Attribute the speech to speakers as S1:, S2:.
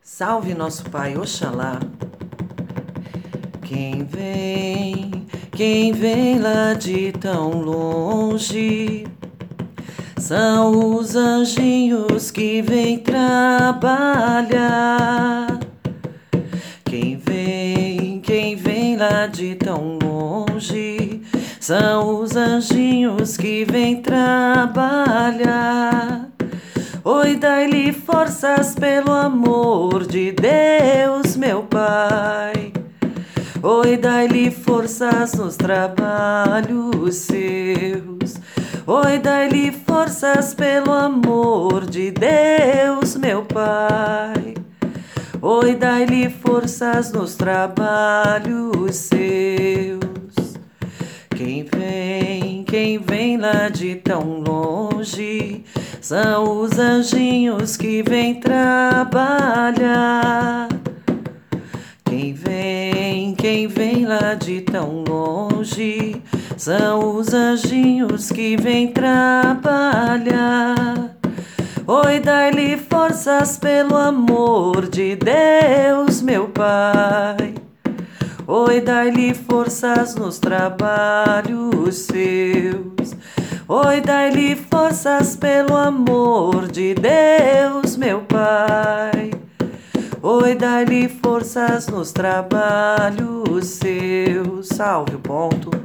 S1: Salve nosso Pai Oxalá. Quem vem lá de tão longe, são os anjinhos que vêm trabalhar. Quem vem lá de tão longe, são os anjinhos que vêm trabalhar. Oi, dai-lhe forças pelo amor de Deus, meu Pai. Oi, dai-lhe forças nos trabalhos seus. Oi, dai-lhe forças pelo amor de Deus, meu Pai. Oi, dai-lhe forças nos trabalhos seus. Quem vem lá de tão longe, são os anjinhos que vêm trabalhar. Quem vem lá de tão longe, são os anjinhos que vêm trabalhar. Oi, dai-lhe forças pelo amor de Deus, meu Pai. Oi, dai-lhe forças nos trabalhos seus. Oi, dai-lhe forças pelo amor de Deus, meu Pai. Oi, dai-lhe forças nos trabalhos seus. Salve o ponto.